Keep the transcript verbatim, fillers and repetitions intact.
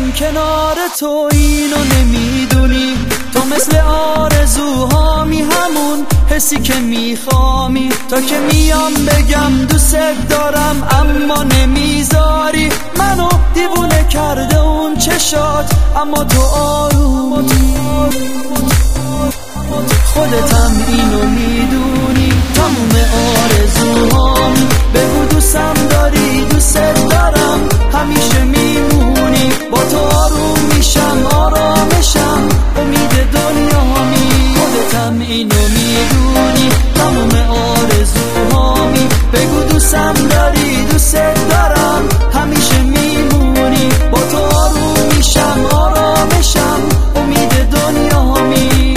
دلم کنار تو اینو نمیدونی، تو مثل آرزوهامی، همون حسی که میخوامی. تا که میام بگم دوست دارم اما نمیذاری، منو دیوونه کرده اون چشات، اما تو آرومی. خودتم اینو میدونی، تموم آرزوهامی. بگو دوستم داری، دوست دارم، همیشه میمونی. با تو آروم میشم، آرامشم، امید دنیامی. خودتم اینو میدونی، تموم آرزوهامی. بگو دوستم داری، دوست دارم، همیشه میمونی. با تو آروم میشم، آرامشم، امید دنیامی.